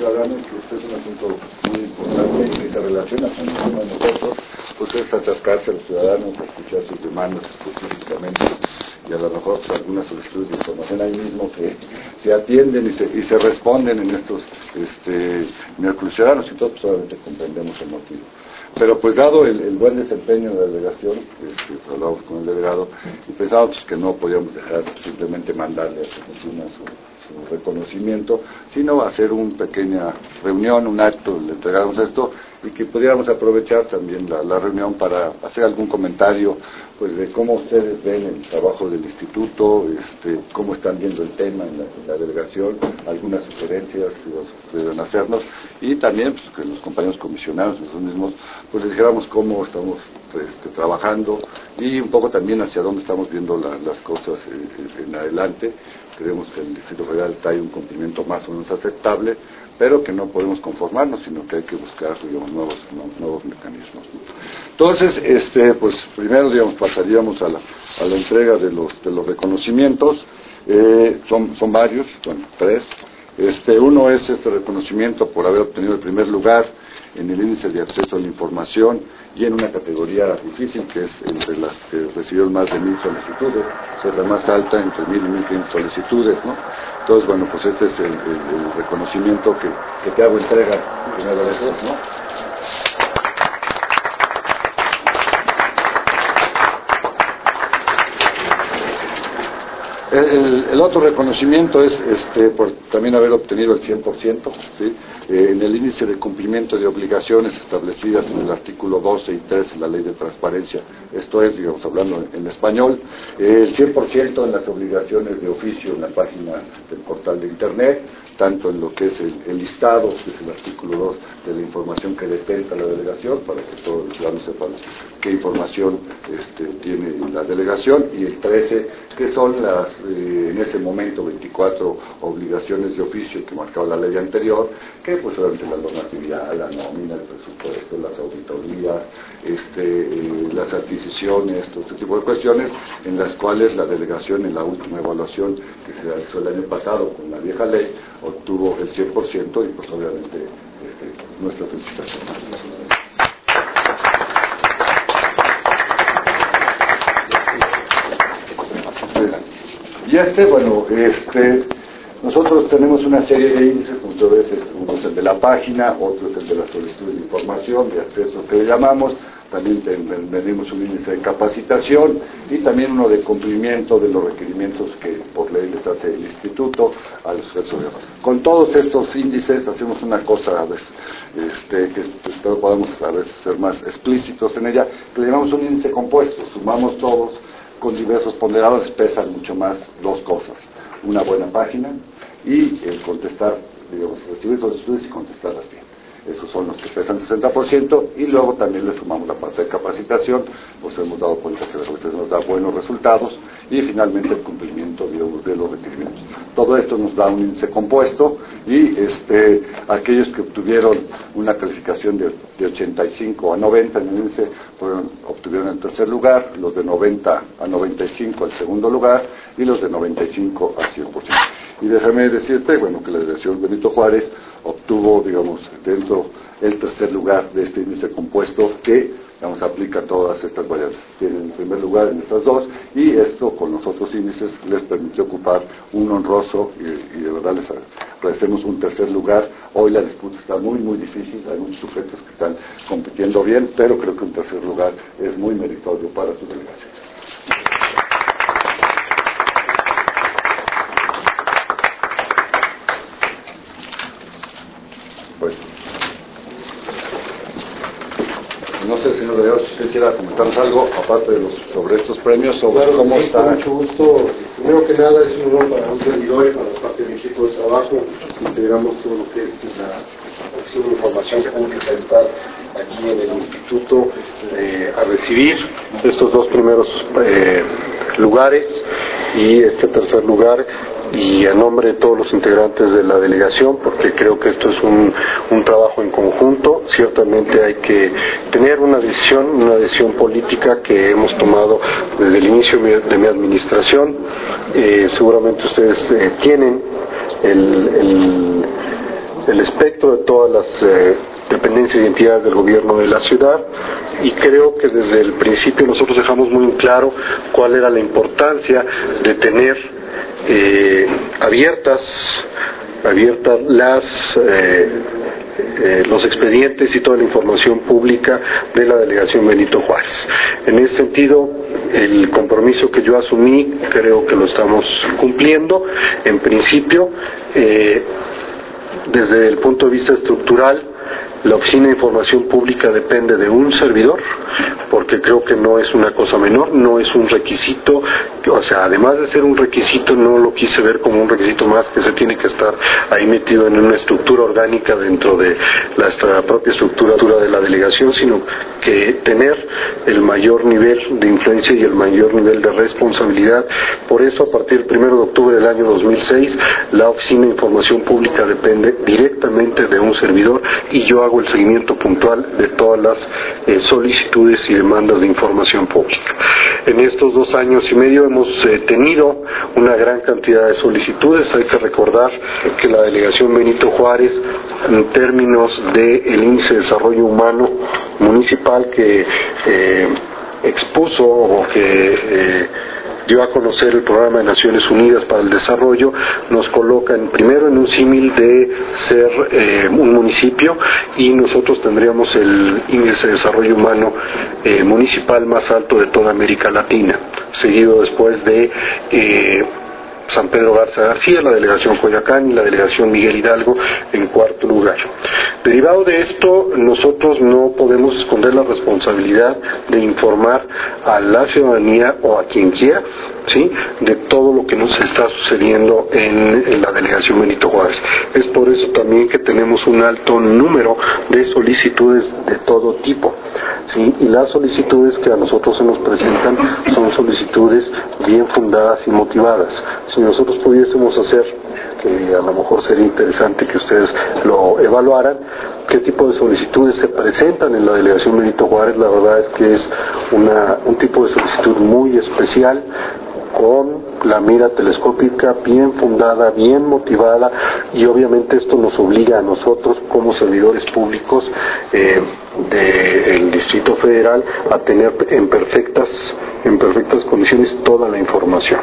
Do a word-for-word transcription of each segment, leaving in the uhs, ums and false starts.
ciudadanos, que este es un asunto muy importante y que se relaciona con el tema de nosotros, pues es acercarse a los ciudadanos, a escuchar sus demandas específicamente, y a lo mejor pues, algunas solicitudes de información ahí mismo que se atienden y se, y se responden en estos este, miércoles ciudadanos, y todos pues, obviamente comprendemos el motivo. Pero pues dado el, el buen desempeño de la delegación, este, hablamos con el delegado, y pensábamos que no podíamos dejar simplemente mandarle a su oficina su, su reconocimiento, sino hacer una pequeña reunión, un acto, le entregamos esto, y que pudiéramos aprovechar también la, la reunión para hacer algún comentario pues de cómo ustedes ven el trabajo del instituto, este, cómo están viendo el tema en la, en la delegación, algunas sugerencias que pudieran hacernos, y también pues, que los compañeros comisionados nosotros mismos pues les dijéramos cómo estamos este, trabajando y un poco también hacia dónde estamos viendo la, las cosas eh, en adelante. Creemos que el Distrito Federal trae un cumplimiento más o menos aceptable, pero que no podemos conformarnos, sino que hay que buscar digamos, nuevos, nuevos mecanismos. Entonces, este, pues primero digamos, pasaríamos a la, a la entrega de los, de los reconocimientos. Eh, son, son varios, bueno, tres. Este, uno es este reconocimiento por haber obtenido el primer lugar en el índice de acceso a la información y en una categoría difícil que es entre las que recibieron más de mil solicitudes, o sea, la más alta entre mil y mil quinientas solicitudes, ¿no? Entonces, bueno, pues este es el, el, el reconocimiento que, que te hago entrega primero de esos, ¿no? El, el, el otro reconocimiento es este, por también haber obtenido el cien por ciento, ¿sí? eh, en el índice de cumplimiento de obligaciones establecidas en el artículo doce y trece de la Ley de Transparencia. Esto es, digamos, hablando en, en español, eh, el cien por ciento en las obligaciones de oficio en la página del portal de Internet, tanto en lo que es el, el listado, que es el artículo dos de la información que detenta la delegación, para que todos los ciudadanos sepan qué información este, tiene la delegación, y el trece, que son las, eh, en ese momento, veinticuatro obligaciones de oficio que marcaba la ley anterior, que pues obviamente la normatividad, la nómina, el presupuesto, las auditorías, este, eh, las adquisiciones, todo este tipo de cuestiones, en las cuales la delegación en la última evaluación que se realizó el año pasado con la vieja ley, obtuvo el cien por ciento y pues obviamente este, nuestra felicitación. Y este, bueno, este, nosotros tenemos una serie de índices, muchas veces uno es el de la página, otro es el de la solicitud de información, de acceso que le llamamos, también tenemos un índice de capacitación y también uno de cumplimiento de los requerimientos que por ley les hace el instituto a los sujetos. Con todos estos índices hacemos una cosa a veces, este, que espero podamos a veces ser más explícitos en ella, que le llamamos un índice compuesto, sumamos todos con diversos ponderadores, pesan mucho más dos cosas, una buena página y el contestar, digamos, recibir solicitudes y contestarlas bien. Esos son los que pesan sesenta por ciento, y luego también le sumamos la parte de capacitación, pues hemos dado cuenta que a veces nos da buenos resultados, y finalmente el cumplimiento, digamos, de los requerimientos. Todo esto nos da un índice compuesto, y este, aquellos que obtuvieron una calificación de, de ochenta y cinco a noventa en el índice fueron, obtuvieron el tercer lugar, los de noventa a noventa y cinco el segundo lugar, y los de noventa y cinco a cien por ciento. Y déjame decirte, bueno, que la delegación Benito Juárez obtuvo, digamos, dentro el tercer lugar de este índice compuesto que, digamos, aplica todas estas variables. Tienen el primer lugar en estas dos, y esto con los otros índices les permitió ocupar un honroso, y, y de verdad les agradecemos un tercer lugar. Hoy la disputa está muy, muy difícil, hay muchos sujetos que están compitiendo bien, pero creo que un tercer lugar es muy meritorio para tu delegación. Pues, no sé, señor Delegado, si usted quiera comentarnos algo, aparte de los, sobre estos premios, sobre claro, cómo sí, está. Con mucho gusto. Primero que nada, es un honor para un servidor y para parte del equipo de trabajo. Integramos todo lo que es la acción de información pública y tal aquí en el instituto, eh, a recibir estos dos primeros eh, lugares y este tercer lugar, y a nombre de todos los integrantes de la delegación, porque creo que esto es un, un trabajo en conjunto. Ciertamente hay que tener una decisión, una decisión política que hemos tomado desde el inicio de mi administración. Eh, seguramente ustedes eh, tienen el, el el espectro de todas las eh, dependencias y entidades del gobierno de la ciudad, y creo que desde el principio nosotros dejamos muy claro cuál era la importancia de tener eh, abiertas abiertas las eh, eh, los expedientes y toda la información pública de la delegación Benito Juárez. En ese sentido, el compromiso que yo asumí creo que lo estamos cumpliendo. En principio, eh, desde el punto de vista estructural, la Oficina de Información Pública depende de un servidor, porque creo que no es una cosa menor, no es un requisito, o sea, además de ser un requisito, no lo quise ver como un requisito más que se tiene que estar ahí metido en una estructura orgánica dentro de la propia estructura de la delegación, sino que tener el mayor nivel de influencia y el mayor nivel de responsabilidad. Por eso, a partir del primero de octubre del año dos mil seis, la Oficina de Información Pública depende directamente de un servidor, y yo hago el seguimiento puntual de todas las eh, solicitudes y demandas de información pública. En estos dos años y medio hemos eh, tenido una gran cantidad de solicitudes. Hay que recordar que la delegación Benito Juárez, en términos del índice de desarrollo humano municipal que eh, expuso o que eh, dio a conocer el Programa de Naciones Unidas para el Desarrollo, nos coloca en, primero en un símil de ser eh, un municipio, y nosotros tendríamos el índice de desarrollo humano eh, municipal más alto de toda América Latina, seguido después de eh, San Pedro Garza García, la delegación Coyoacán y la delegación Miguel Hidalgo en cuarto lugar. Derivado de esto, nosotros no podemos esconder la responsabilidad de informar a la ciudadanía o a quien quiera, ¿sí?, de todo lo que nos está sucediendo en, en la delegación Benito Juárez. Es por eso también que tenemos un alto número de solicitudes de todo tipo, ¿sí?, y las solicitudes que a nosotros se nos presentan son solicitudes bien fundadas y motivadas. Si nosotros pudiésemos hacer, que a lo mejor sería interesante que ustedes lo evaluaran, qué tipo de solicitudes se presentan en la delegación Benito Juárez, la verdad es que es una, un tipo de solicitud muy especial, con la mira telescópica bien fundada, bien motivada, y obviamente esto nos obliga a nosotros como servidores públicos eh, del Distrito Federal a tener en perfectas, en perfectas condiciones toda la información.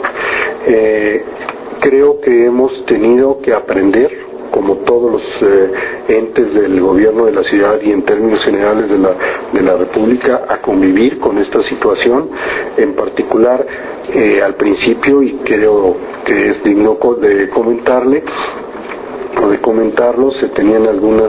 Eh, creo que hemos tenido que aprender, como todos los eh, entes del gobierno de la ciudad y en términos generales de la, de la República, a convivir con esta situación. En particular, eh, al principio, y creo que es digno de comentarle, o de comentarlo, se tenían algunas,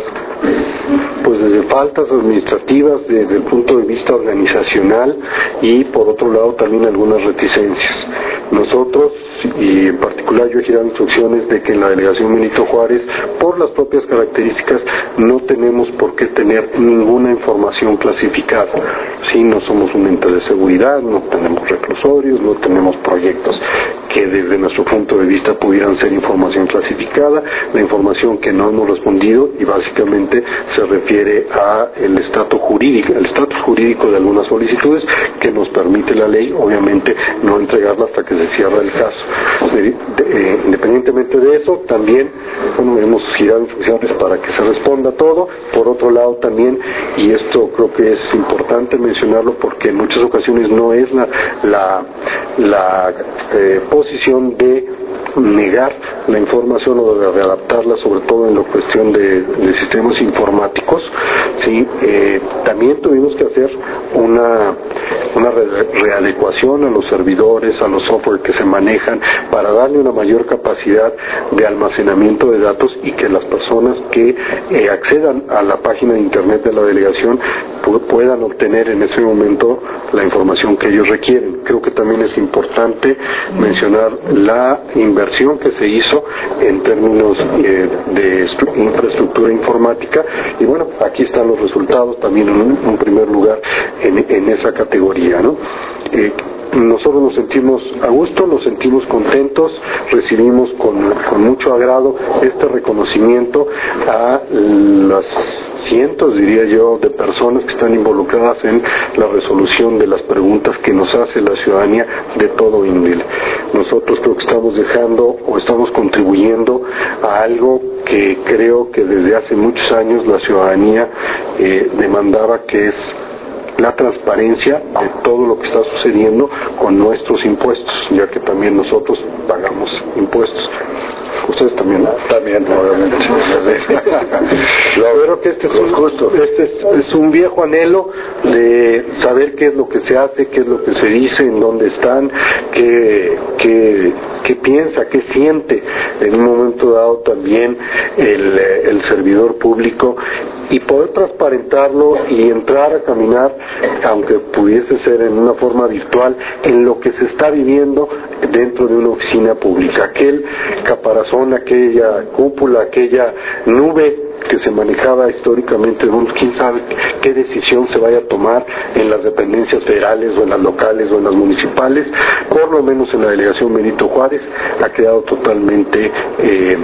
pues desde faltas administrativas desde el punto de vista organizacional, y por otro lado también algunas reticencias. Nosotros, y en particular yo he girado instrucciones de que en la delegación Benito Juárez, por las propias características, no tenemos por qué tener ninguna información clasificada. Sí, no somos un ente de seguridad, no tenemos reclusorios, no tenemos proyectos que desde nuestro punto de vista pudieran ser información clasificada. La información que no hemos respondido, y básicamente se refiere a el estatus jurídico, el estatus jurídico de algunas solicitudes que nos permite la ley, obviamente no entregarla hasta que se cierra el caso. De, de, independientemente de eso, también bueno, hemos girado instrucciones para que se responda todo. Por otro lado también, y esto creo que es importante mencionarlo porque en muchas ocasiones no es la, la, la eh, posición de negar la información o de readaptarla, sobre todo en la cuestión de, de sistemas informáticos, ¿sí? Eh, también tuvimos que hacer una, una re readecuación a los servidores, a los software que se manejan, para darle una mayor capacidad de almacenamiento de datos, y que las personas que eh, accedan a la página de internet de la delegación pu puedan obtener en ese momento la información que ellos requieren. Creo que también es importante mencionar la inversión que se hizo en términos eh, de infraestructura informática, y bueno, aquí están los resultados también en un, un primer lugar en, en esa categoría, ¿no? Eh, nosotros nos sentimos a gusto, nos sentimos contentos, recibimos con, con mucho agrado este reconocimiento a las cientos, diría yo, de personas que están involucradas en la resolución de las preguntas que nos hace la ciudadanía de todo índole. Nosotros creo que estamos dejando o estamos contribuyendo a algo que creo que desde hace muchos años la ciudadanía eh, demandaba, que es la transparencia de todo lo que está sucediendo con nuestros impuestos, ya que también nosotros pagamos impuestos. Ustedes también, ¿no? También, obviamente. Yo creo que este es un, justo. Este es, es un viejo anhelo de saber qué es lo que se hace, qué es lo que se dice, en dónde están, qué, qué, qué piensa, qué siente en un momento dado también el, el servidor público, y poder transparentarlo y entrar a caminar, aunque pudiese ser en una forma virtual, en lo que se está viviendo dentro de una oficina pública. Aquel caparazón, aquella cúpula, aquella nube que se manejaba históricamente, quién sabe qué decisión se vaya a tomar en las dependencias federales o en las locales o en las municipales, por lo menos en la delegación Benito Juárez, ha quedado totalmente eh,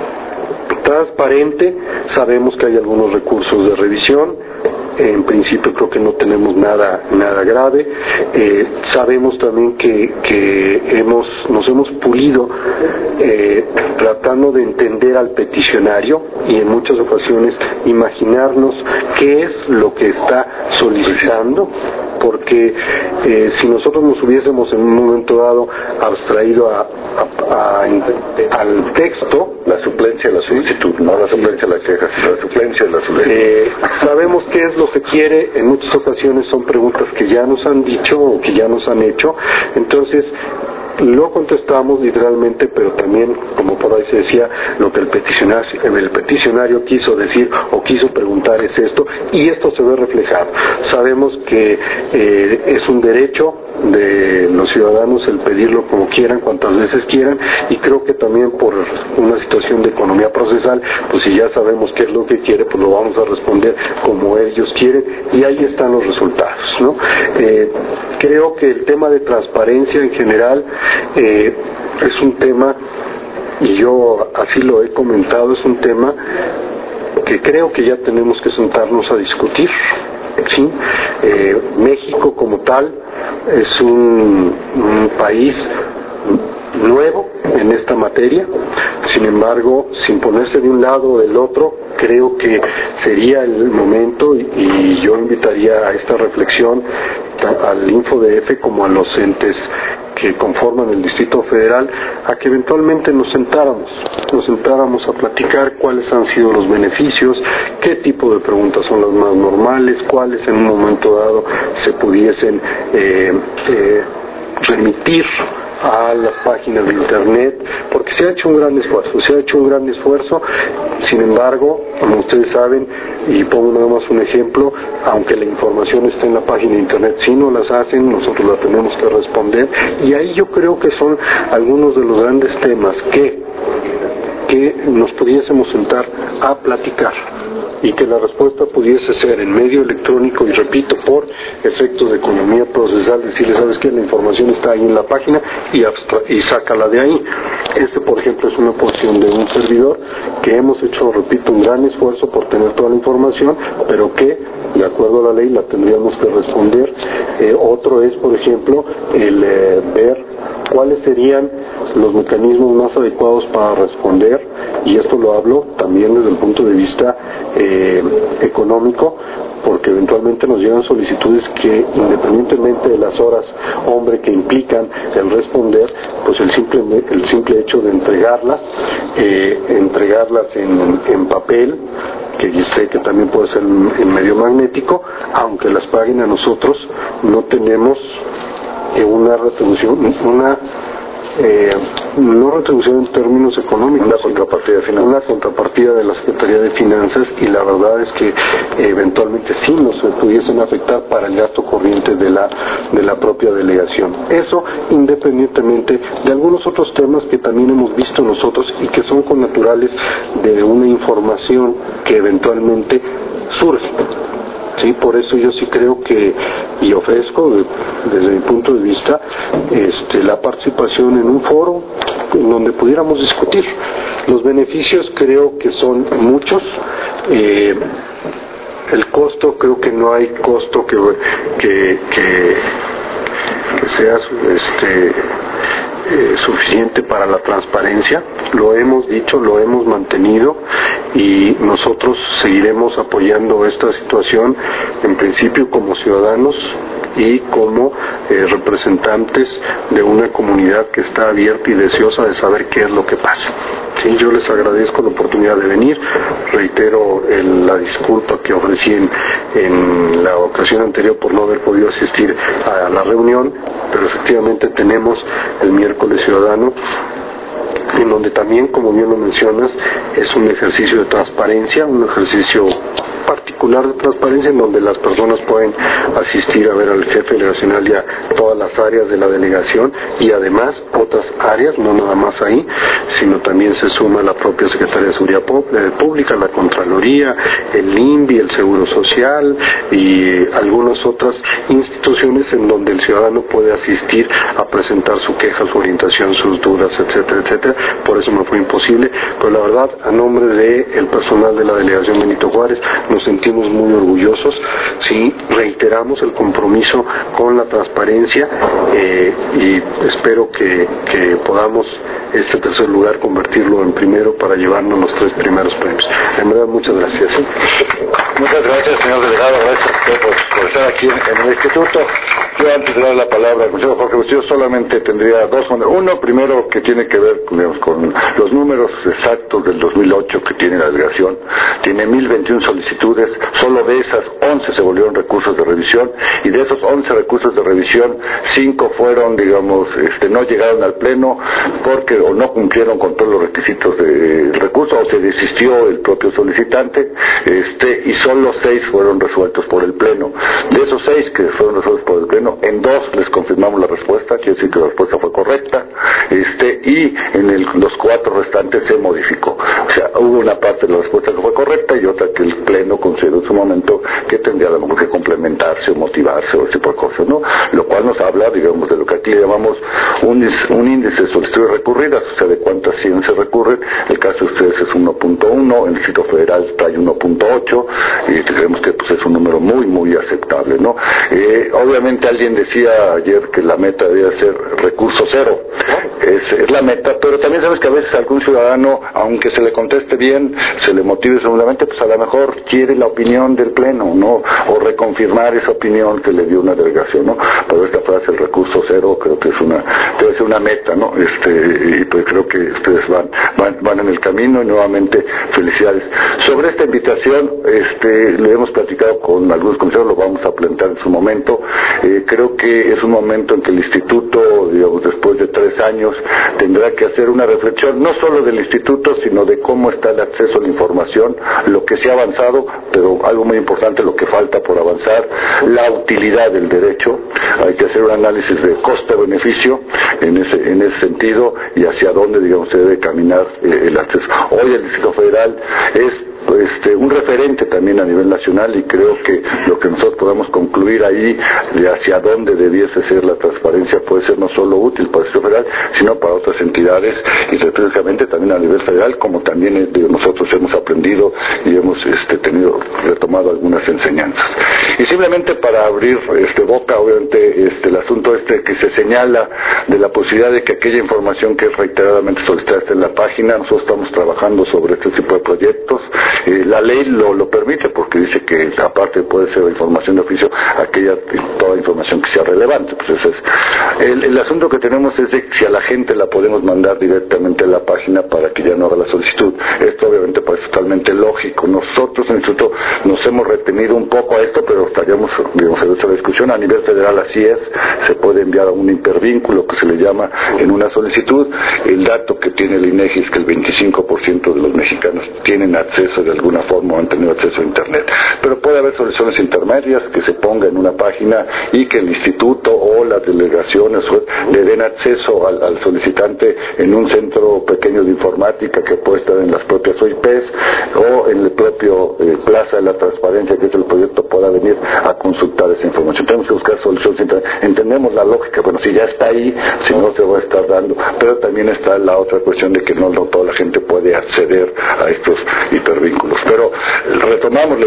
transparente. Sabemos que hay algunos recursos de revisión. En principio creo que no tenemos nada nada grave. Eh, sabemos también que, que hemos nos hemos pulido eh, tratando de entender al peticionario y en muchas ocasiones imaginarnos qué es lo que está solicitando, porque eh, si nosotros nos hubiésemos en un momento dado abstraído a, a, a, al texto, la suplencia de la solicitud, no la suplencia de la queja, la suplencia de la solicitud. Eh, sabemos qué es lo que quiere. En muchas ocasiones son preguntas que ya nos han dicho o que ya nos han hecho, entonces lo contestamos literalmente, pero también, como por ahí se decía, lo que el peticionario, el peticionario quiso decir o quiso preguntar es esto, y esto se ve reflejado. Sabemos que eh, es un derecho de los ciudadanos el pedirlo como quieran, cuantas veces quieran, y creo que también por una situación de economía procesal, pues si ya sabemos qué es lo que quiere, pues lo vamos a responder como ellos quieren, y ahí están los resultados, ¿no? Eh, creo que el tema de transparencia en general eh, es un tema, y yo así lo he comentado, es un tema que creo que ya tenemos que sentarnos a discutir. ¿Sí? Eh, México como tal es un, un país nuevo en esta materia, sin embargo, sin ponerse de un lado o del otro, creo que sería el momento, y, y yo invitaría a esta reflexión al InfoDF como a los entes que conforman el Distrito Federal, a que eventualmente nos sentáramos, nos sentáramos a platicar cuáles han sido los beneficios, qué tipo de preguntas son las más normales, cuáles en un momento dado se pudiesen eh, eh, remitir a las páginas de internet, porque se ha hecho un gran esfuerzo, se ha hecho un gran esfuerzo. Sin embargo, como ustedes saben, y pongo nada más un ejemplo, aunque la información está en la página de internet, si no las hacen, nosotros la tenemos que responder, y ahí yo creo que son algunos de los grandes temas que, que nos pudiésemos sentar a platicar, y que la respuesta pudiese ser en medio electrónico, y repito, por efectos de economía procesal, decirle, ¿sabes qué? La información está ahí en la página y, abstra- y sácala de ahí. Este, por ejemplo, es una posición de un servidor que hemos hecho, repito, un gran esfuerzo por tener toda la información, pero que, de acuerdo a la ley, la tendríamos que responder. Eh, otro es, por ejemplo, el eh, ver cuáles serían los mecanismos más adecuados para responder, y esto lo hablo también desde el punto de vista eh, económico, porque eventualmente nos llegan solicitudes que, independientemente de las horas hombre que implican el responder, pues el simple el simple hecho de entregarlas, eh, entregarlas en, en papel, que yo sé que también puede ser en medio magnético, aunque las paguen a nosotros, no tenemos eh, una retribución, una Eh, no retribución en términos económicos, una contrapartida final, una contrapartida de la Secretaría de Finanzas, y la verdad es que eh, eventualmente sí nos pudiesen afectar para el gasto corriente de la de la propia delegación. Eso independientemente de algunos otros temas que también hemos visto nosotros y que son connaturales de una información que eventualmente surge. Sí, por eso yo sí creo que, y ofrezco desde mi punto de vista, este, la participación en un foro en donde pudiéramos discutir. Los beneficios creo que son muchos. Eh, el costo, creo que no hay costo que, que, que, que sea este, eh, suficiente para la transparencia. Lo hemos dicho, lo hemos mantenido y nosotros seguiremos apoyando esta situación, en principio como ciudadanos y como eh, representantes de una comunidad que está abierta y deseosa de saber qué es lo que pasa. Sí, yo les agradezco la oportunidad de venir, reitero el, la disculpa que ofrecí en, en la ocasión anterior por no haber podido asistir a la reunión, pero efectivamente tenemos el miércoles ciudadano, en donde también, como bien lo mencionas, es un ejercicio de transparencia, un ejercicio particular de transparencia en donde las personas pueden asistir a ver al jefe delegacional y a todas las áreas de la delegación y además otras áreas, no nada más ahí, sino también se suma la propia Secretaría de Seguridad Pública, la Contraloría, el I N V I, el Seguro Social y algunas otras instituciones en donde el ciudadano puede asistir a presentar su queja, su orientación, sus dudas, etcétera, etcétera. Por eso me fue imposible, pero la verdad, a nombre del personal de la Delegación Benito Juárez, nos sentimos muy orgullosos, sí, reiteramos el compromiso con la transparencia eh, y espero que, que podamos este tercer lugar convertirlo en primero para llevarnos los tres primeros premios. En verdad, muchas gracias. ¿sí? Muchas gracias, señor delegado, gracias a usted por, por estar aquí en, en el instituto. Yo antes de dar la palabra al consejero Jorge Bustillo solamente tendría dos. Uno, primero, que tiene que ver digamos, con los números exactos del dos mil ocho que tiene la delegación. Tiene mil veintiuna solicitudes, solo de esas once se volvieron recursos de revisión y de esos once recursos de revisión, cinco fueron, digamos, este, no llegaron al pleno porque o no cumplieron con todos los requisitos del recurso o se desistió el propio solicitante, este, y solo seis fueron resueltos por el pleno. De esos seis que fueron resueltos por el pleno, en dos les confirmamos la respuesta, quiere decir que la respuesta fue correcta, este, y en el, los cuatro restantes se modificó. O sea, hubo una parte de la respuesta que fue correcta y otra que el pleno consideró en su momento que tendría a lo mejor que complementarse o motivarse o ese tipo de cosas, ¿no? Lo cual nos habla, digamos, de lo que aquí le llamamos un, un índice de solicitudes recurridas, o sea, de cuántas cien se recurren. El caso de ustedes es uno punto uno, el Distrito Federal trae uno punto ocho y creemos que pues, es un número muy, muy aceptable, ¿no? Eh, obviamente alguien decía ayer que la meta debía ser recurso cero, es, es la meta, pero también sabes que a veces algún ciudadano, aunque se le conteste bien, se le motive seguramente, pues a lo mejor quiere la opinión del pleno, ¿no? O reconfirmar esa opinión que le dio una delegación, ¿no? Por esta frase, el recurso cero, creo que es una, debe ser una meta, ¿no? Este, y pues creo que ustedes van, van, van en el camino y nuevamente felicidades. Sobre esta invitación, este, le hemos platicado con algunos consejeros, lo vamos a plantear en su momento. Eh, creo que es un momento en que el instituto, digamos, después de tres años, tendrá que hacer una reflexión, no solo del instituto, sino de cómo está el acceso a la información, lo que se ha avanzado, pero algo muy importante, lo que falta por avanzar, la utilidad del derecho. Hay que hacer un análisis de costo-beneficio en ese, en ese sentido y hacia dónde, digamos, se debe caminar eh, el acceso. Hoy el Distrito Federal es Este, un referente también a nivel nacional y creo que lo que nosotros podamos concluir ahí de hacia dónde debiese ser la transparencia puede ser no solo útil para el Distrito Federal, sino para otras entidades y específicamente también a nivel federal, como también eh, nosotros hemos aprendido y hemos este, tenido retomado algunas enseñanzas. Y simplemente para abrir este, boca, obviamente este, el asunto este que se señala de la posibilidad de que aquella información que es reiteradamente solicitada esté en la página, nosotros estamos trabajando sobre este tipo de proyectos. Eh, la ley lo, lo permite porque dice que aparte puede ser información de oficio aquella toda información que sea relevante. Pues ese es el, el asunto que tenemos es de si a la gente la podemos mandar directamente a la página para que ya no haga la solicitud. Esto obviamente parece totalmente lógico. Nosotros en el instituto nos hemos retenido un poco a esto, pero estaríamos digamos en esta discusión a nivel federal. Así es, se puede enviar a un hipervínculo que se le llama en una solicitud. El dato que tiene el INEGI es que el veinticinco por ciento de los mexicanos tienen acceso de alguna forma o han tenido acceso a internet, pero puede haber soluciones intermedias que se ponga en una página y que el instituto o las delegaciones le den acceso al, al solicitante en un centro pequeño de informática que puede estar en las propias O I Pes o en el propio eh, Plaza de la Transparencia, que es el proyecto, pueda venir a consultar esa información. Tenemos que buscar soluciones intermedias. Entendemos la lógica, bueno, si ya está ahí, si no se va a estar dando, pero también está la otra cuestión de que no, no toda la gente puede acceder a estos hipervínculos. Pero retomamos la invitación a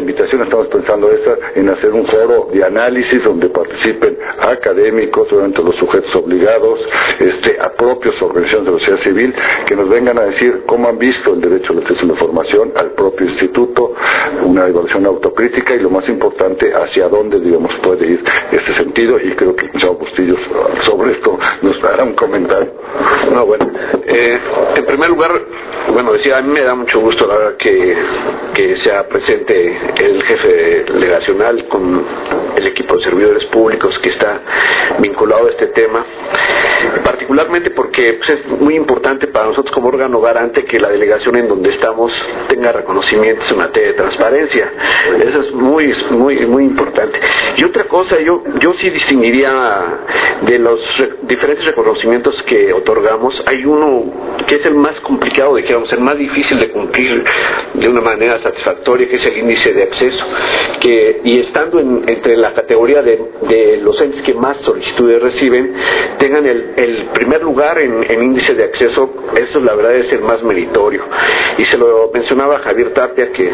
estamos pensando esa, en hacer un foro de análisis donde participen académicos, obviamente los sujetos obligados, este, a propios organizaciones de la sociedad civil, que nos vengan a decir cómo han visto el derecho al acceso a la información, al propio instituto, una evaluación autocrítica y lo más importante, hacia dónde, digamos, puede ir este sentido, y creo que el Chavo Bustillos sobre esto nos dará un comentario. No, bueno, eh, en primer lugar, bueno, decía, a mí me da mucho gusto la verdad que, que sea presente el jefe delegacional con el equipo de servidores públicos que está vinculado a este tema, particularmente porque pues, es muy importante para nosotros como órgano garante que la delegación en donde estamos tenga reconocimientos en materia de transparencia. Eso es muy muy muy importante. Y otra cosa, yo yo sí distinguiría de los re, diferentes reconocimientos que otorgamos, hay uno que es el más complicado, digamos, el más difícil de cumplir de una manera satisfactoria, que es el índice de acceso, que y estando en, entre la categoría de, de los entes que más solicitudes reciben, tengan el, el primer lugar en, en índice de acceso. Eso la verdad es el más meritorio. Y se lo mencionaba Javier Tapia, que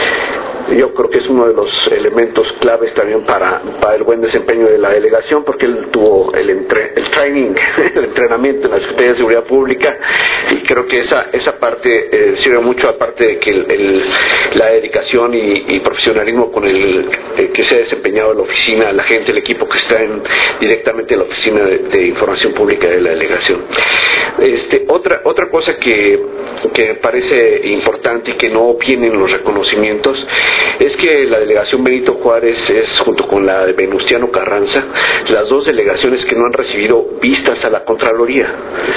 yo creo que es uno de los elementos claves también para, para el buen desempeño de la delegación, porque él tuvo el, entre, el training, el entrenamiento en la Secretaría de Seguridad Pública, y creo que esa esa parte eh, sirve mucho, aparte de que el, el, la dedicación y, y profesionalismo con el, el que se ha desempeñado en la oficina, la gente, el equipo que está en, directamente en la Oficina de, de Información Pública de la delegación. Este, otra otra cosa que, que me parece importante y que no viene en los reconocimientos es que la delegación Benito Juárez es, junto con la de Venustiano Carranza, las dos delegaciones que no han recibido vistas a la Contraloría.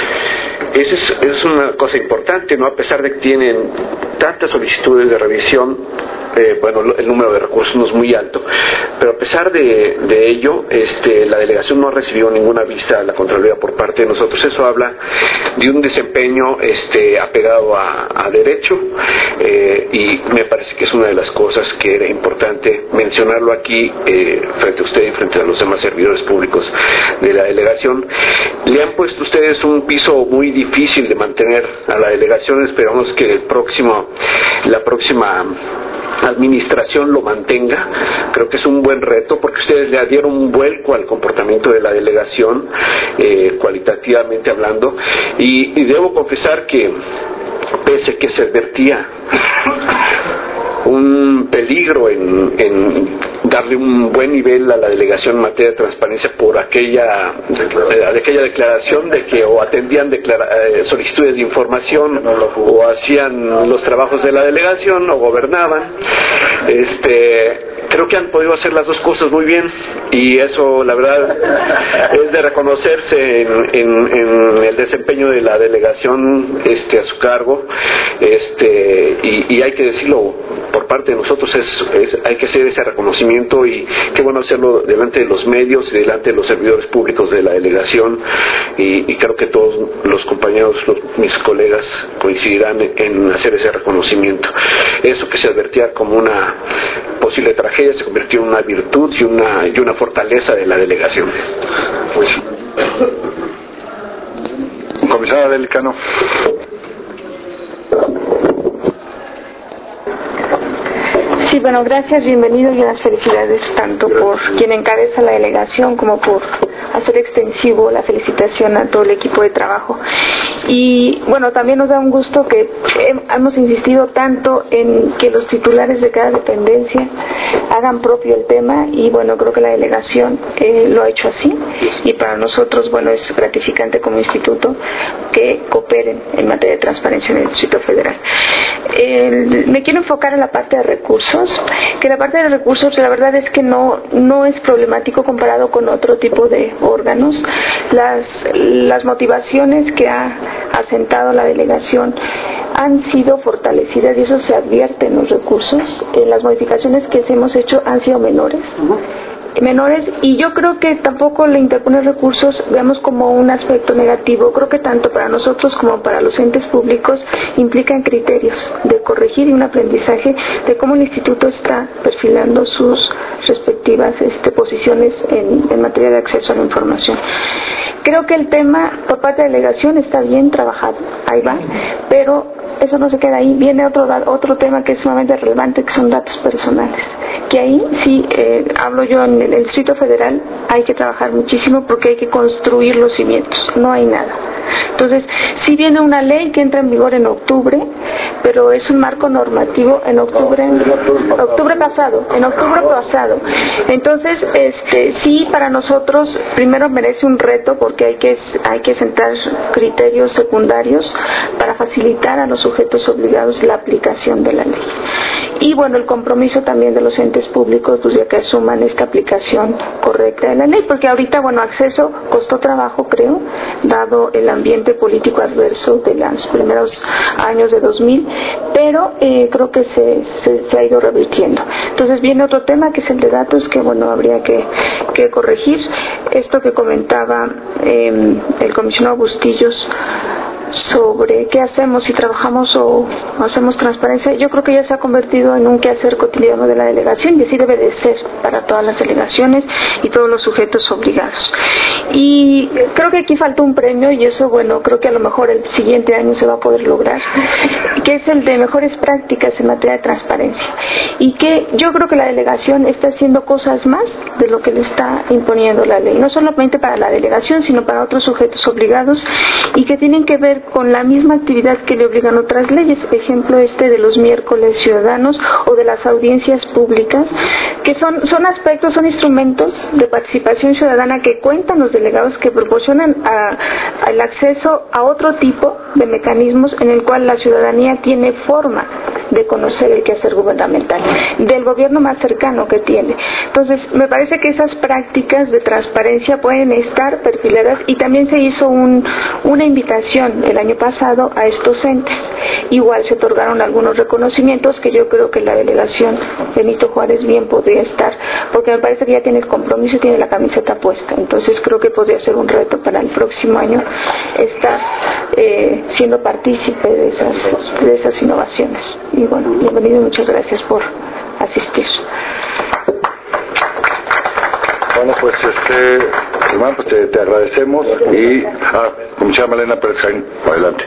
Esa es, es una cosa importante, ¿no? A pesar de que tienen tantas solicitudes de revisión, eh, bueno, el número de recursos no es muy alto, pero a pesar de, de ello, este, la delegación no ha recibido ninguna vista a la Contraloría por parte de nosotros. Eso habla de un desempeño este, apegado a, a derecho, eh, y me parece que es una de las cosas que era importante mencionarlo aquí eh, frente a usted y frente a los demás servidores públicos de la delegación. Le han puesto ustedes un piso muy difícil de mantener a la delegación. Esperamos que el próximo, la próxima administración lo mantenga. Creo que es un buen reto, porque ustedes le dieron un vuelco al comportamiento de la delegación, eh, cualitativamente hablando, y, y debo confesar que pese que se advertía un peligro en, en darle un buen nivel a la delegación en materia de transparencia por aquella de aquella declaración de que o atendían declara, eh, solicitudes de información o hacían los trabajos de la delegación o gobernaban. Este creo que han podido hacer las dos cosas muy bien, y eso la verdad es de reconocerse en, en, en el desempeño de la delegación este, a su cargo, este y, y hay que decirlo por parte de nosotros, es, es, hay que hacer ese reconocimiento, y qué bueno hacerlo delante de los medios y delante de los servidores públicos de la delegación, y, y creo que todos los compañeros, los, mis colegas coincidirán en, en hacer ese reconocimiento. Eso que se advertía como una posible tragedia se convirtió en una virtud y una, y una fortaleza de la delegación. Pues, comisionada del Cano. Sí, bueno, gracias, bienvenido y unas felicidades tanto por quien encabeza la delegación como por hacer extensivo la felicitación a todo el equipo de trabajo. Y bueno, también nos da un gusto que hemos insistido tanto en que los titulares de cada dependencia hagan propio el tema, y bueno, creo que la delegación eh, lo ha hecho así, y para nosotros, bueno, es gratificante como instituto que cooperen en materia de transparencia en el Distrito Federal. Eh, me quiero enfocar en la parte de recursos, que la parte de recursos la verdad es que no, no es problemático comparado con otro tipo de órganos. Las, las motivaciones que ha asentado la delegación han sido fortalecidas, y eso se advierte en los recursos. Eh, las modificaciones que hemos hecho han sido menores. menores y yo creo que tampoco le interponer recursos veamos como un aspecto negativo. Creo que tanto para nosotros como para los entes públicos implican criterios de corregir y un aprendizaje de cómo el instituto está perfilando sus respectivas este, posiciones en, en materia de acceso a la información. Creo que el tema por parte de la delegación está bien trabajado, ahí va, pero eso no se queda ahí, viene otro otro tema que es sumamente relevante, que son datos personales, que ahí sí, eh, hablo yo en el Distrito Federal, hay que trabajar muchísimo porque hay que construir los cimientos, no hay nada. Entonces, sí viene una ley que entra en vigor en octubre, pero es un marco normativo en octubre, octubre pasado, en octubre pasado. Entonces, este, sí, para nosotros, primero merece un reto porque hay que, hay que sentar criterios secundarios para facilitar a los sujetos obligados la aplicación de la ley. Y bueno, el compromiso también de los entes públicos, pues ya que asuman esta aplicación correcta de la ley, porque ahorita, bueno, acceso costó trabajo, creo, dado el ambiente político adverso de los primeros años de dos mil, pero eh, creo que se, se, se ha ido revirtiendo. Entonces viene otro tema que es el de datos, que bueno, habría que, que corregir. Esto que comentaba eh, el comisionado Bustillos sobre qué hacemos, si trabajamos o hacemos transparencia, yo creo que ya se ha convertido en un quehacer cotidiano de la delegación y así debe de ser para todas las delegaciones y todos los sujetos obligados. Y creo que aquí falta un premio y eso, bueno, creo que a lo mejor el siguiente año se va a poder lograr, que es el de mejores prácticas en materia de transparencia, y que yo creo que la delegación está haciendo cosas más de lo que le está imponiendo la ley, no solamente para la delegación, sino para otros sujetos obligados y que tienen que ver con la misma actividad que le obligan otras leyes, ejemplo este de los miércoles ciudadanos o de las audiencias públicas, que son, son aspectos, son instrumentos de participación ciudadana que cuentan los delegados, que proporcionan a, a el acceso a otro tipo de mecanismos en el cual la ciudadanía tiene forma de conocer el quehacer gubernamental, del gobierno más cercano que tiene. Entonces, me parece que esas prácticas de transparencia pueden estar perfiladas y también se hizo un, una invitación el año pasado a estos entes. Igual se otorgaron algunos reconocimientos que yo creo que la delegación Benito Juárez bien podría estar, porque me parece que ya tiene el compromiso y tiene la camiseta puesta. Entonces, creo que podría ser un reto para el próximo año estar eh, siendo partícipe de esas, de esas innovaciones. Y bueno, bienvenido y muchas gracias por asistir. Bueno, pues este, hermano, pues te, te agradecemos y ah, comisaria Malena Pérez Jaén, adelante.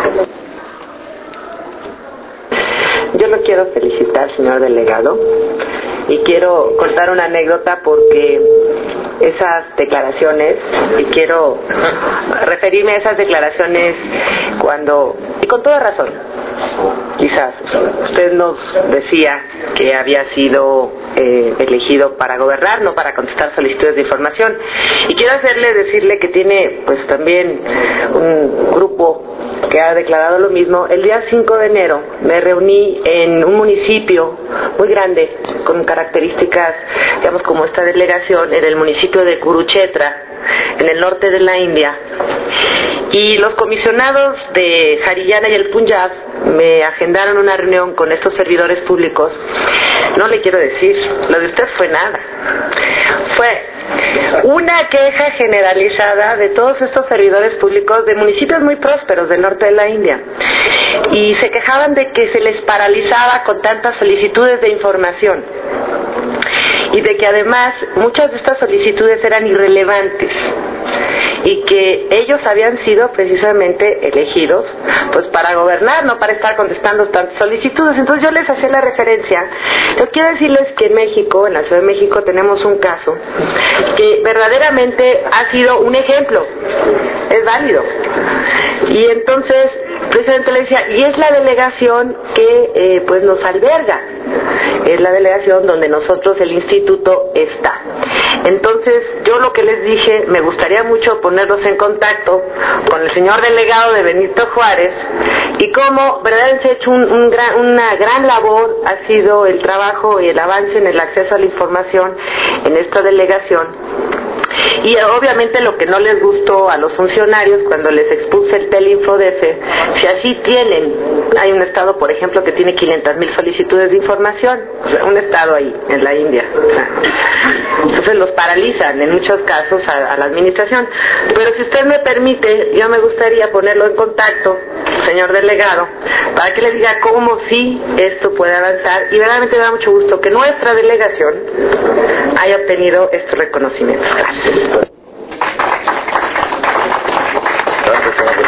Yo lo quiero felicitar, señor delegado, y quiero contar una anécdota porque esas declaraciones, y quiero referirme a esas declaraciones cuando, y con toda razón, quizás usted nos decía que había sido eh, elegido para gobernar, no para contestar solicitudes de información, y quiero hacerle decirle que tiene pues también un grupo que ha declarado lo mismo. El día cinco de enero me reuní en un municipio muy grande con características, digamos, como esta delegación, en el municipio de Kurukshetra, en el norte de la India, y los comisionados de Haryana y el Punjab me agendaron una reunión con estos servidores públicos. No le quiero decir, lo de usted fue nada, fue una queja generalizada de todos estos servidores públicos de municipios muy prósperos del norte de la India, y se quejaban de que se les paralizaba con tantas solicitudes de información y de que además muchas de estas solicitudes eran irrelevantes y que ellos habían sido precisamente elegidos pues para gobernar, no para estar contestando tantas solicitudes. Entonces yo les hacía la referencia. Yo quiero decirles que en México, en la Ciudad de México, tenemos un caso que verdaderamente ha sido un ejemplo, es válido, y entonces precisamente le decía, y es la delegación que eh, pues nos alberga, es la delegación donde nosotros, el instituto, está. Entonces yo lo que les dije, me gustaría mucho ponerlos en contacto con el señor delegado de Benito Juárez, y cómo verdaderamente se ha hecho un, un gran, una gran labor ha sido el trabajo y el avance en el acceso a la información en esta delegación. Y obviamente lo que no les gustó a los funcionarios cuando les expuse el Telinfodefe, si así tienen, hay un estado por ejemplo que tiene quinientas mil solicitudes de información, o sea, un estado ahí en la India, o sea, entonces los paralizan en muchos casos a, a la administración. Pero si usted me permite, yo me gustaría ponerlo en contacto, señor delegado, para que le diga cómo sí esto puede avanzar, y verdaderamente me da mucho gusto que nuestra delegación haya obtenido estos reconocimientos. Gracias. Gracias, señor.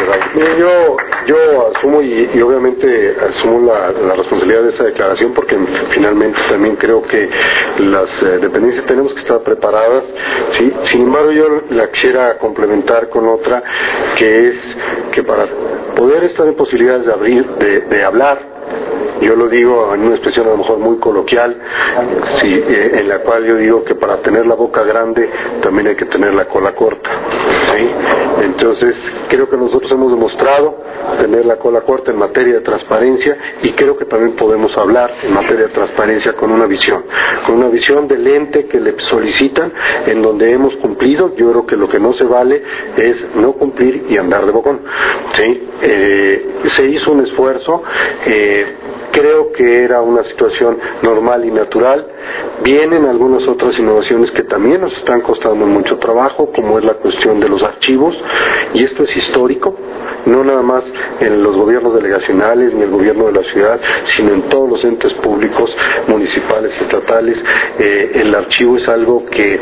Mire, yo, yo asumo y, y obviamente asumo la, la responsabilidad de esa declaración porque finalmente también creo que las eh, dependencias tenemos que estar preparadas, ¿sí? Sin embargo, yo la quisiera complementar con otra, que es que para poder estar en posibilidades de abrir, de, de hablar, yo lo digo en una expresión a lo mejor muy coloquial, sí, eh, en la cual yo digo que para tener la boca grande también hay que tener la cola corta, ¿sí? Entonces creo que nosotros hemos demostrado tener la cola corta en materia de transparencia y creo que también podemos hablar en materia de transparencia con una visión, con una visión del ente que le solicitan, en donde hemos cumplido. Yo creo que lo que no se vale es no cumplir y andar de bocón, ¿sí? Eh, se hizo un esfuerzo, eh, creo que era una situación normal y natural. Vienen algunas otras innovaciones que también nos están costando mucho trabajo, como es la cuestión de los archivos, y esto es histórico, no nada más en los gobiernos delegacionales ni el gobierno de la ciudad, sino en todos los entes públicos, municipales, estatales. Eh, el archivo es algo que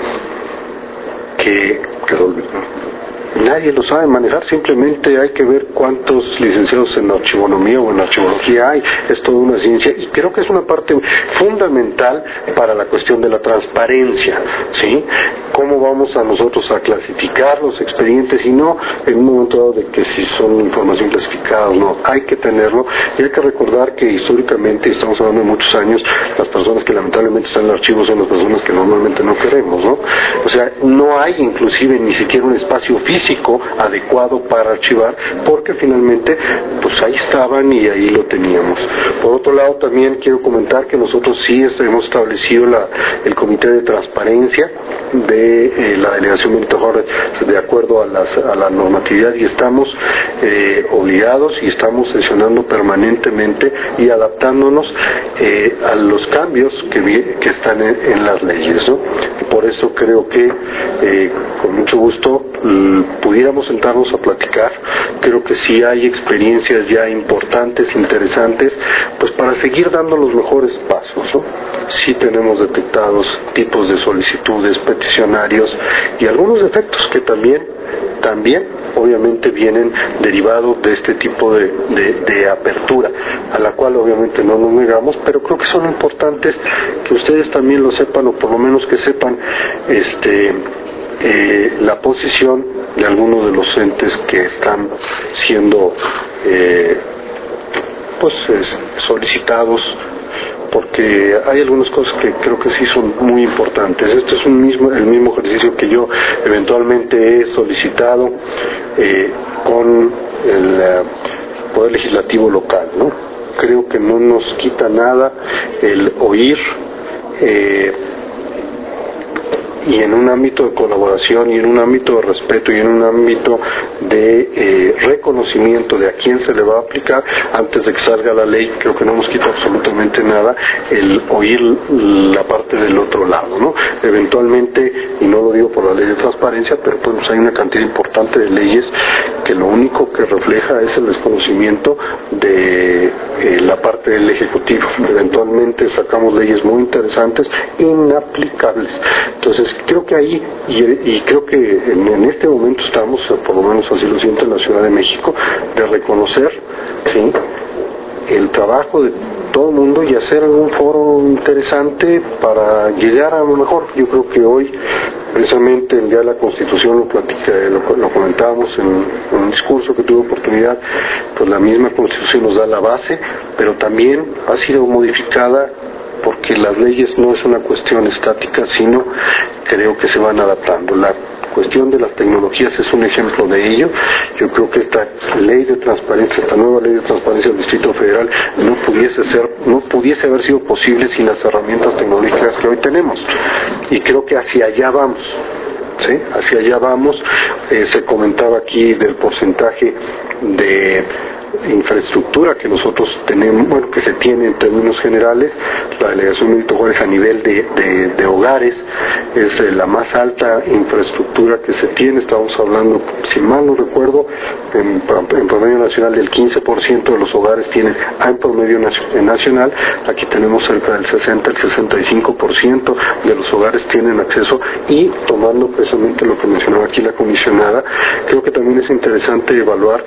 que, que nadie lo sabe manejar, simplemente hay que ver cuántos licenciados en archivonomía o en archivología hay. Es toda una ciencia y creo que es una parte fundamental para la cuestión de la transparencia, ¿sí? Cómo vamos a nosotros a clasificar los expedientes y no en un momento dado de que si son información clasificada o no, hay que tenerlo. Y hay que recordar que históricamente, estamos hablando de muchos años, las personas que lamentablemente están en el archivo son las personas que normalmente no queremos, ¿no? O sea, no hay inclusive ni siquiera un espacio físico adecuado para archivar, porque finalmente pues ahí estaban y ahí lo teníamos. Por otro lado, también quiero comentar que nosotros sí hemos establecido la, el comité de transparencia de eh, la delegación Benito Juárez de acuerdo a, las, a la normatividad, y estamos eh, obligados y estamos sesionando permanentemente y adaptándonos eh, a los cambios que, que están en, en las leyes, ¿no? Y por eso creo que eh, con mucho gusto pudiéramos sentarnos a platicar. Creo que sí hay experiencias ya importantes, interesantes, pues para seguir dando los mejores pasos, ¿no? Sí tenemos detectados tipos de solicitudes, peticionarios y algunos defectos que también, también obviamente vienen derivados de este tipo de, de, de apertura, a la cual obviamente no nos negamos, pero creo que son importantes que ustedes también lo sepan, o por lo menos que sepan este Eh, la posición de algunos de los entes que están siendo eh, pues es, solicitados, porque hay algunas cosas que creo que sí son muy importantes. Este es un mismo, el mismo ejercicio que yo eventualmente he solicitado eh, con el uh, Poder Legislativo local, ¿no? Creo que no nos quita nada el oír eh, y en un ámbito de colaboración y en un ámbito de respeto y en un ámbito de eh, reconocimiento de a quién se le va a aplicar antes de que salga la ley. Creo que no nos quita absolutamente nada el oír la parte del otro lado, ¿no? Eventualmente, y no lo digo por la ley de transparencia, pero pues hay una cantidad importante de leyes que lo único que refleja es el desconocimiento de eh, la parte del Ejecutivo. Eventualmente sacamos leyes muy interesantes, inaplicables. Entonces creo que ahí, y, y creo que en, en este momento estamos, por lo menos así lo siento en la Ciudad de México, de reconocer, ¿sí?, el trabajo de todo el mundo y hacer algún foro interesante para llegar a lo mejor. Yo creo que hoy, precisamente el día de la Constitución, lo, platica, lo, lo comentábamos en, en un discurso que tuve oportunidad, pues la misma Constitución nos da la base, pero también ha sido modificada porque las leyes no es una cuestión estática, sino creo que se van adaptando. La cuestión de las tecnologías es un ejemplo de ello. Yo creo que esta ley de transparencia, esta nueva ley de transparencia del Distrito Federal no pudiese ser, no pudiese haber sido posible sin las herramientas tecnológicas que hoy tenemos. Y creo que hacia allá vamos. ¿Sí? Hacia allá vamos. Eh, se comentaba aquí del porcentaje de infraestructura que nosotros tenemos, bueno, que se tiene en términos generales. La delegación Benito Juárez a nivel de, de, de hogares es eh, la más alta infraestructura que se tiene. Estamos hablando, si mal no recuerdo, en, en promedio nacional del quince por ciento de los hogares tienen, en promedio nacional, aquí tenemos cerca del sesenta, el sesenta y cinco por ciento de los hogares tienen acceso. Y tomando precisamente lo que mencionaba aquí la comisionada, creo que también es interesante evaluar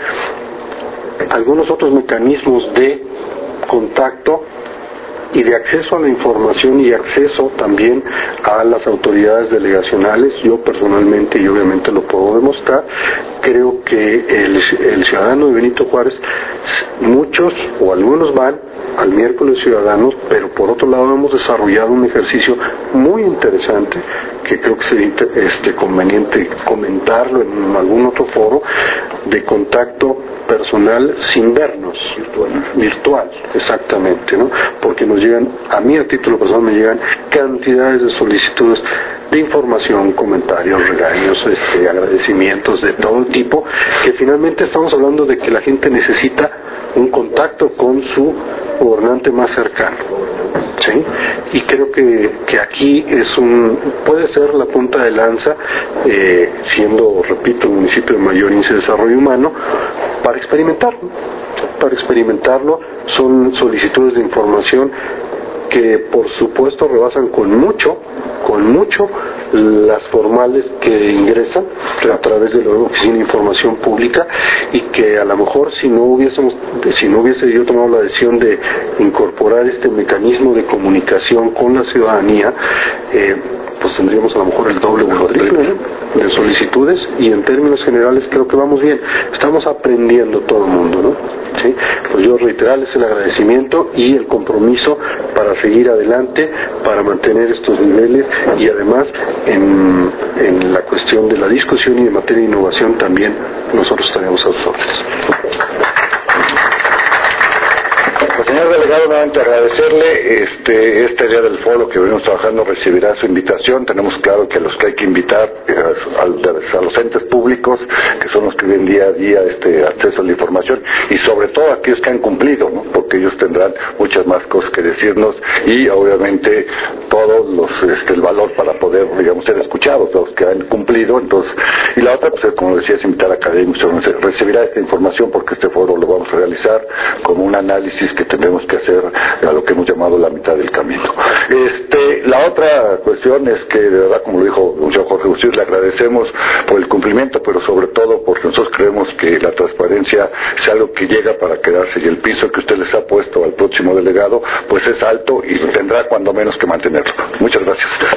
algunos otros mecanismos de contacto y de acceso a la información y acceso también a las autoridades delegacionales. Yo personalmente, y obviamente lo puedo demostrar, creo que el, el ciudadano de Benito Juárez, muchos o algunos van al miércoles ciudadanos, pero por otro lado hemos desarrollado un ejercicio muy interesante que creo que sería este, conveniente comentarlo en algún otro foro, de contacto personal sin vernos, virtual, virtual exactamente, ¿no? Porque nos llegan, a mí a título personal me llegan cantidades de solicitudes de información, comentarios, regaños, este, agradecimientos de todo tipo, que finalmente estamos hablando de que la gente necesita un contacto con su gobernante más cercano, ¿sí? Y creo que, que aquí es un, puede ser la punta de lanza, eh, siendo, repito, el municipio de mayor índice de desarrollo humano, para experimentarlo, para experimentarlo. Son solicitudes de información que por supuesto rebasan con mucho, con mucho las formales que ingresan a través de la Oficina de Información Pública, y que a lo mejor si no hubiésemos, si no hubiese yo tomado la decisión de incorporar este mecanismo de comunicación con la ciudadanía, eh, pues tendríamos a lo mejor el doble o el triple, ¿no?, de solicitudes, y en términos generales creo que vamos bien, estamos aprendiendo todo el mundo, ¿no? ¿Sí? Pues yo reiterarles el agradecimiento y el compromiso para seguir adelante, para mantener estos niveles, y además en, en la cuestión de la discusión y de materia de innovación también nosotros estaremos a sus órdenes. Pues, señor delegado, nuevamente agradecerle este, este día del foro que venimos trabajando, recibirá su invitación. Tenemos claro que a los que hay que invitar, eh, a, a los entes públicos, que son los que ven día a día este acceso a la información, y sobre todo a aquellos que han cumplido, ¿no?, porque ellos tendrán muchas más cosas que decirnos, y obviamente todos los, este, el valor para poder, digamos, ser escuchados, los que han cumplido. Entonces, y la otra, pues como decía, es invitar a académicos, recibirá esta información, porque este foro lo vamos a realizar como un análisis que tenemos que hacer a lo que hemos llamado la mitad del camino. Este, la otra cuestión es que, de verdad, como lo dijo el señor Jorge Gutiérrez, le agradecemos por el cumplimiento, pero sobre todo porque nosotros creemos que la transparencia es algo que llega para quedarse, y el piso que usted les ha puesto al próximo delegado, pues es alto y tendrá cuando menos que mantenerlo. Muchas gracias.